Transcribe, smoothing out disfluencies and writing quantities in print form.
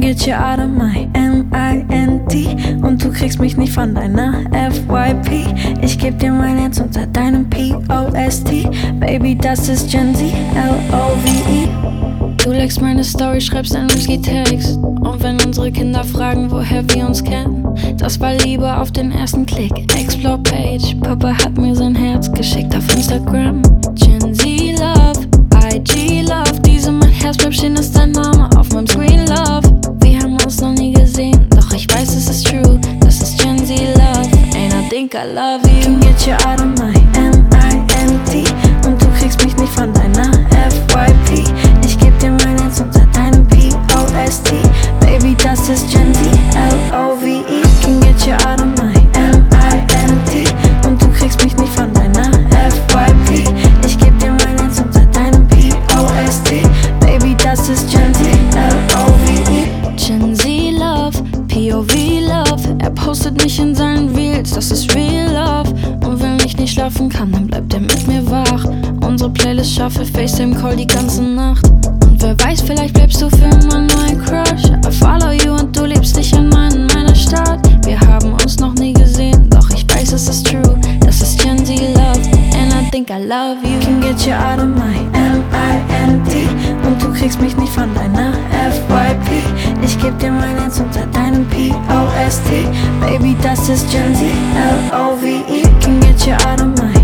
get you out of my M-I-N-T. Und du kriegst mich nicht von deiner FYP. Ich geb dir mein Herz unter deinem P-O-S-T. Baby, das ist Gen Z, L-O-V-E. Du legst meine Story, schreibst einen Whisky-Text. Und wenn unsere Kinder fragen, woher wir uns kennen, das war Liebe auf den ersten Klick. Explore-Page, Papa hat mir sein Herz geschickt auf Instagram. Gen Z Love, IG Love. Diese mein Herz bleibt stehen, ist dein Name auf meinem Screen, Love. Wir haben uns noch nie gesehen, doch ich weiß, es ist true. Das ist Gen Z Love, and I think I love you. Can get you out of my M-I-N-T. Und du kriegst mich nicht von deiner FYP. Ich geb dir mein Herz unter deinem P-O-S-T. Baby, das ist Gen Z, L-O-V-E. Can get you out of my M-I-N-T. Und du kriegst mich nicht von deiner FYP. Ich geb dir mein Herz unter deinem P-O-S-T. Baby, das ist Gen Z, L-O-V-E. Gen Z Love, POV Love. Er postet mich in seinen Reels, das ist real love. Und wenn ich nicht schlafen kann, dann bleibt er mit mir wach. Unsere Playlist schaffe FaceTime-Call die ganze Nacht. Und wer weiß, vielleicht bleibst du für immer nur ein Crush. I follow you und du lebst nicht in meiner Stadt. Wir haben uns noch nie gesehen, doch ich weiß, es ist true. Das ist Gen Z Love, and I think I love you. Can get you out of my M-I-N-T. Und du kriegst mich nicht von deiner FYP. Ich geb dir mein Herz unter deinem P-O-S-T. Baby, das ist Gen Z, L-O-V-E. Can get you out of my